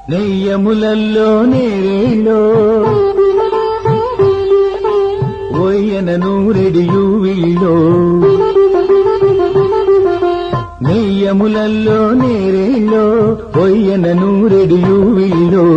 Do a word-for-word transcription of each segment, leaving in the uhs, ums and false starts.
నెయ్యములల్లో నేరేళ్ళో ఒయ్యన నూరెడియు వీళ్ళో నెయ్యములల్లో నేరేళ్ళో ఒయ్యన నూరెడియు వీళ్ళో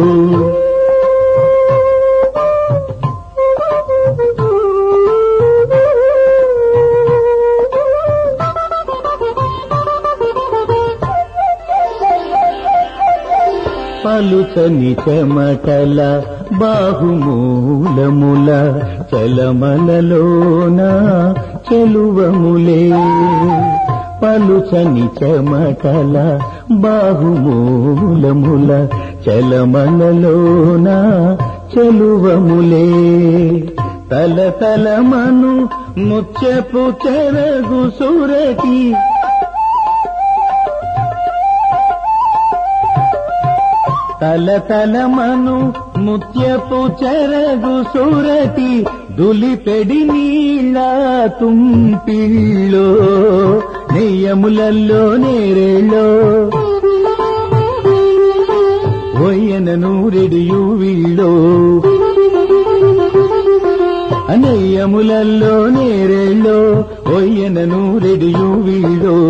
పలుచని చెమటల బాహుమూలముల చలమలలోన చెలువములే పలుచని చెమటల బాహుమూలముల చలమలలోన చెలువములే తల తలమను ముచ్చపు చెరగు సురకి తల తలమను ముత్యపు చెరగు సురటి దులిపెడి నీళ్ళ తుంపిళ్ళో నెయ్యములల్లో నేరేళ్ళో ఒయ్యన నూరెడియు వీళ్ళో నెయ్యములల్లో నేరేళ్ళో ఒయ్యన నూరెడియు వీళ్ళో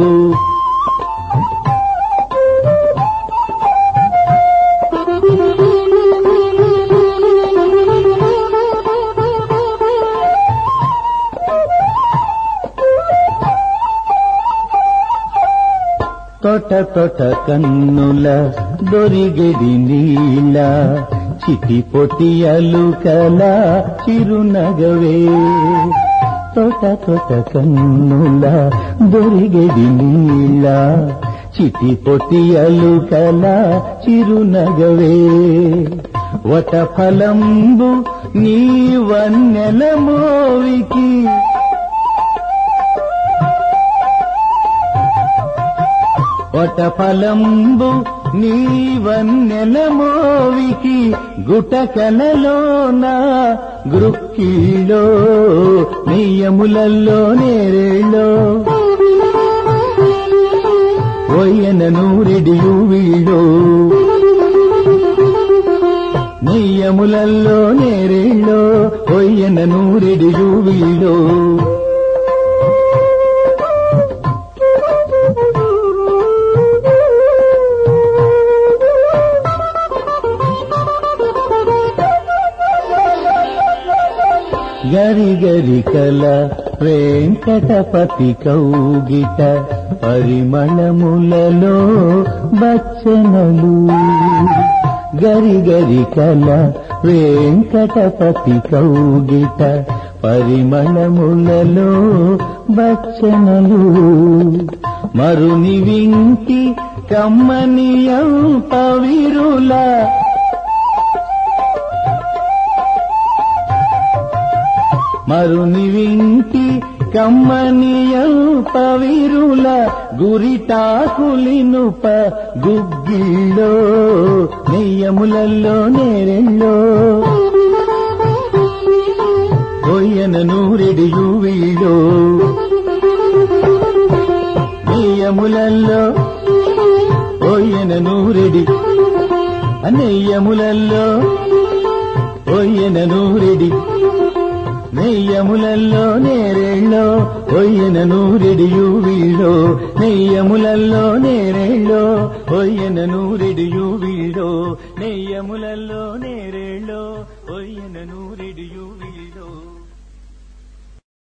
తొట తొట కన్నుల దొరిగెడి నీళ్ళ చిటి పొటియలు కల చిరునగవే తొట తొట కన్నుల దొరిగెడి నీళ్ళ చిటి పొటియలు కల చిరునగవే వట ఫలంబు నీ వన్నెల మోవికి వట ఫలంబు నీ వన్నెల మోవికి గుటకలలోన గృక్కిలో నెయ్యములల్లో నేరేళ్ళో ఒయ్యన నూరెడియు వీళ్ళో నెయ్యములల్లో నేరేళ్ళో ఒయ్యన నూరెడియు వీళ్ళో గరి గరి కల వెంకటపతి కౌగిట పరిమళములలో బచ్చనలు గరి గరి కల వెంకటపతి కౌగిట పరిమళములలో బచ్చనలు మరుని వింటి కమ్మనియం పవిరుల మరుని వింటి కమ్మనియం పవిరుల గురిటాకులినుప గుగ్గిళ్ళో నెయ్యములల్లో నేరెళ్ళో ఒయ్యన నూరెడియు వీళ్ళో నెయ్యములల్లో ఒయ్యన నూరెడి నెయ్యములల్లో ఒయ్యన నూరెడి నెయ్యములల్లో నేరేళ్ళో ఒయ్యన నూరెడియు వీళ్ళో నెయ్యములల్లో నేరేళ్ళో ఒయ్యన నూరెడియు వీళ్ళో నెయ్యములల్లో నేరేళ్ళో ఒయ్యన నూరెడియు వీళ్ళో